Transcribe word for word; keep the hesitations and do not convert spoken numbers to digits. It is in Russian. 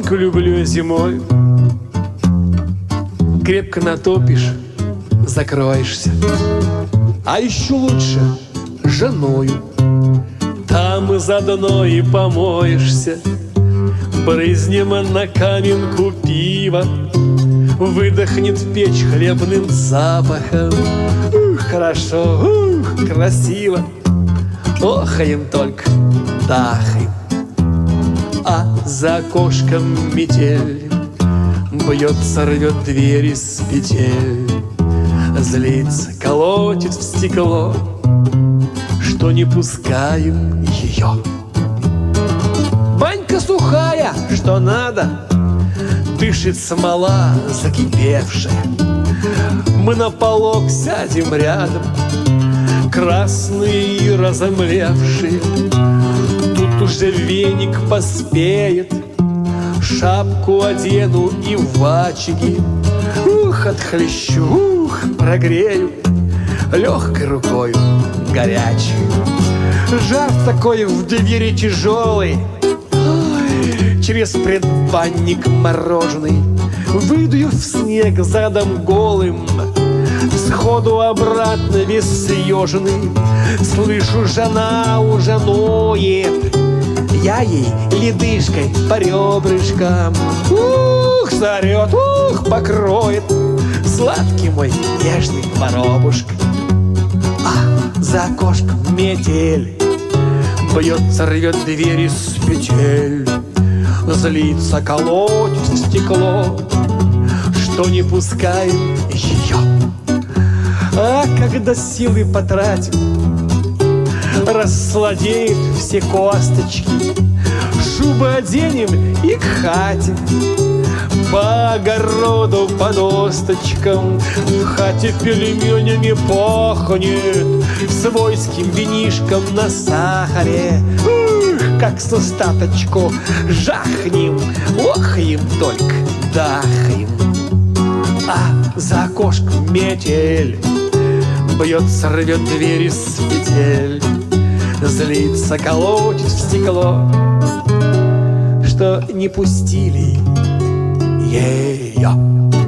Только люблю зимой. Крепко натопишь, закроешься. А еще лучше женою. Там и заодно и помоешься. Брызнем на каменку пива, выдохнет печь хлебным запахом. Ух, хорошо, ух, красиво. Охаем только, дахаем. А за окошком метель бьется, рвет двери с петель. Злится, колотит в стекло, что не пускаем ее. Банька сухая, что надо, дышит смола закипевшая. Мы на полок сядем рядом, красные и разомлевшие. Тут уже веник поспеет, шапку одену и в очаги. Ух, отхлещу, ух, прогрею легкой рукой горячую. Жар такой в двери тяжелый, ой, через предбанник мороженый. Выйду я в снег задом голым, сходу обратно весь съеженный. Слышу, жена уже ноет, я ей ледышкой по ребрышкам. Ух, зарет, ух, покроет сладкий мой нежный воробушка. А за окошком метель бьется, рвет двери с петель. Злится, колотит в стекло, что не пускаем ее. А когда силы потратим, рассладеют все косточки, шубы оденем и к хате. По огороду, по досточкам, в хате пельменями пахнет, свойским винишком на сахаре. Ух, как с устаточку жахнем, охаем только, дахаем. А за окошком метель бьется, рвет двери с петель. Злится, колотит в стекло, что не пустили ее.